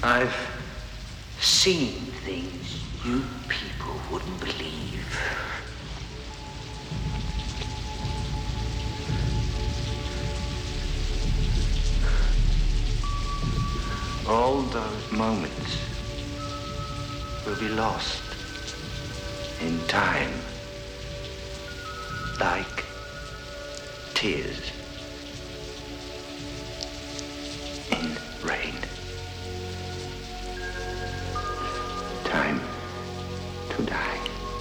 I've seen things you people wouldn't believe. All those moments will be lost in time, like tears in rain. Time to die.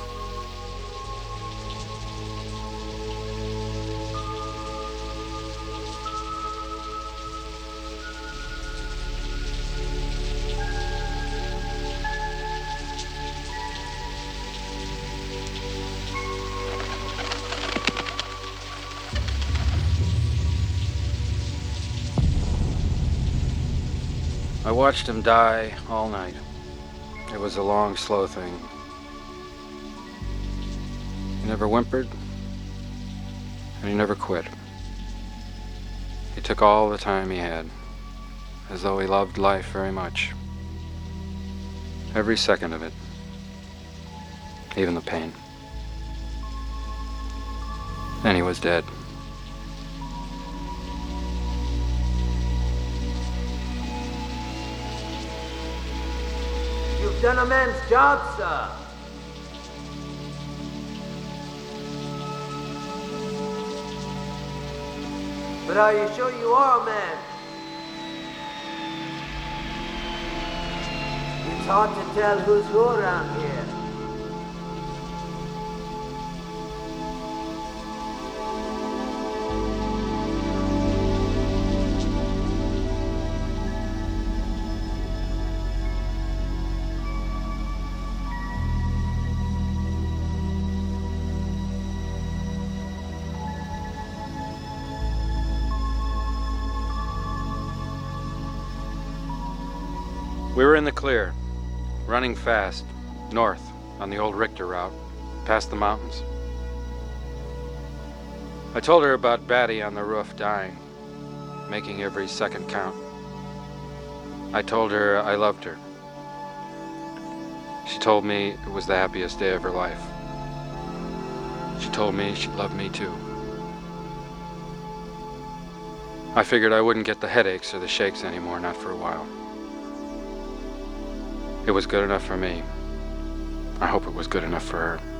I watched him die all night. It was a long, slow thing. He never whimpered, and he never quit. He took all the time he had, as though he loved life very much. Every second of it, even the pain. And he was dead. You've done a man's job, sir. But are you sure you are a man? It's hard to tell who's who around here. We were in the clear, running fast, north, on the old Richter route, past the mountains. I told her about Batty on the roof dying, making every second count. I told her I loved her. She told me it was the happiest day of her life. She told me she loved me too. I figured I wouldn't get the headaches or the shakes anymore, not for a while. It was good enough for me. I hope it was good enough for her.